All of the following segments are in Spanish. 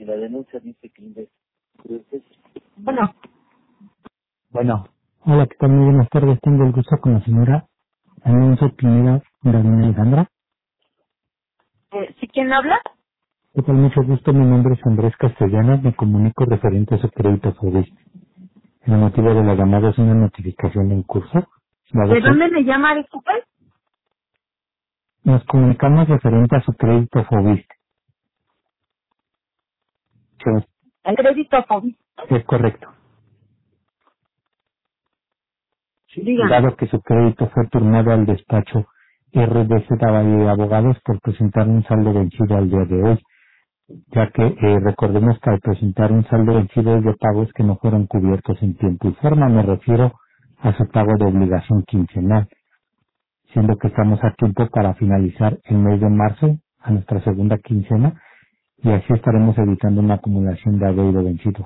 y la denuncia dice que Bueno, Bueno, hola, ¿qué tal? Muy buenas tardes. Tengo el gusto con la señora Alonso Pineda Daniela Alejandra. ¿sí quién habla? ¿Qué tal? Mucho gusto. Mi nombre es Andrés Castellanos. Me comunico referente a su crédito FOBIST. El motivo de la llamada es una notificación en curso. Dado ¿De que dónde me llama, disculpe? nos comunicamos referente a su crédito FOBIST. Sí, El crédito COVID. es correcto. Dígame. Dado que su crédito fue turnado al despacho RDZ Valle de Abogados por presentar un saldo vencido al día de hoy, ya que recordemos que al presentar un saldo vencido es de pagos que no fueron cubiertos en tiempo y forma, me refiero a su pago de obligación quincenal, siendo que estamos a tiempo para finalizar el mes de marzo a nuestra segunda quincena y así estaremos evitando una acumulación de adeudo vencido.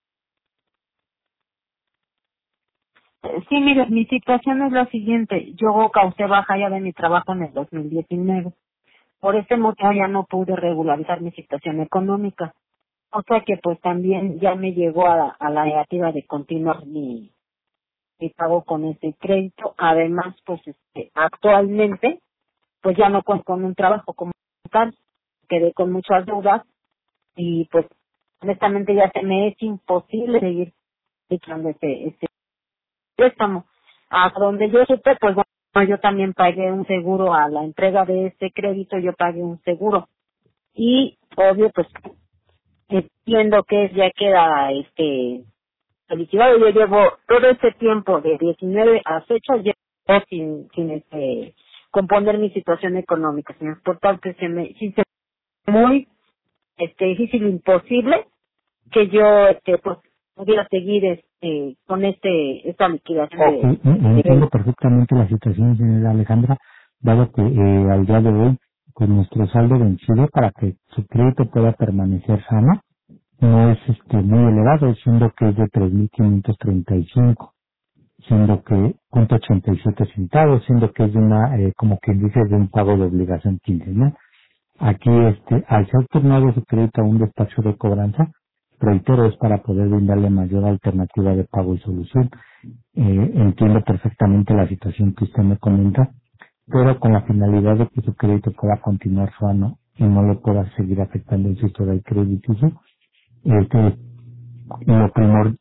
Sí, mire, mi situación es la siguiente. Yo causé baja ya de mi trabajo en el 2019. Por ese motivo ya no pude regularizar mi situación económica. O sea que pues también ya me llegó a la negativa de continuar mi pago con ese crédito. Además, pues actualmente pues ya no cuento con un trabajo como tal. Quedé con muchas dudas y pues honestamente ya se me es imposible seguir echando ese préstamo. A donde yo supe, pues bueno, yo también pagué un seguro a la entrega de ese crédito, yo pagué un seguro. Y obvio, pues entiendo que ya queda liquidado. Yo llevo todo este tiempo de 19 a fecha ya sin componer mi situación económica, señor. Por tal que sí se me muy difícil, imposible que yo pues pudiera seguir con esta liquidación Ok, entiendo perfectamente la situación, señora Alejandra, dado que al día de hoy, con nuestro saldo vencido, para que su crédito pueda permanecer sano, no es muy elevado, siendo que es de 3.535, siendo que punto 87 centavos, siendo que es de una, como quien dice, de un pago de obligación quincenal. Aquí, al ser turnado su crédito a un despacho de cobranza, reitero, es para poder brindarle mayor alternativa de pago y solución. Entiendo perfectamente la situación que usted me comenta, pero con la finalidad de que su crédito pueda continuar sano y no le pueda seguir afectando en su historial crediticio, este, lo primordial.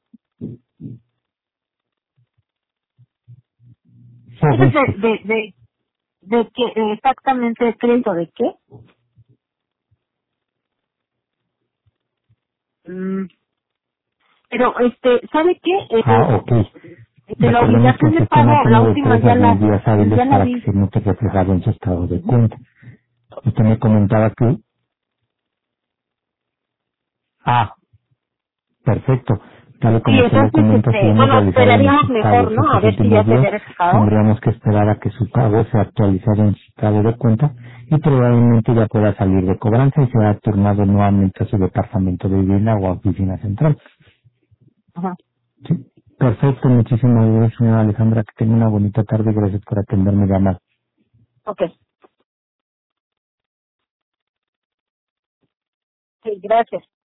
¿Quieres de qué exactamente el crédito de qué? Mm, pero ¿sabe qué? Ok. De la Recordemos que el obligación de sistema pago, la tiene de última 3 a 10 días hábiles ya la para que vi. se note reflejado en su estado de cuenta. Usted me comentaba que, perfecto. Tal y Sí, como se lo entonces, comento, si hemos bueno, realizado esperaríamos nuestros mejor, pagos ¿no? A estos ver si últimos ya se días, ve reflejado. tendríamos que esperar a que su pago sea actualizado en su estado de cuenta y probablemente ya pueda salir de cobranza y sea turnado nuevamente a su departamento de vivienda o a oficina central. Ajá. Sí. Perfecto, muchísimas gracias, señora Alejandra. Que tenga una bonita tarde y gracias por atenderme llamada. Ok. Sí, gracias.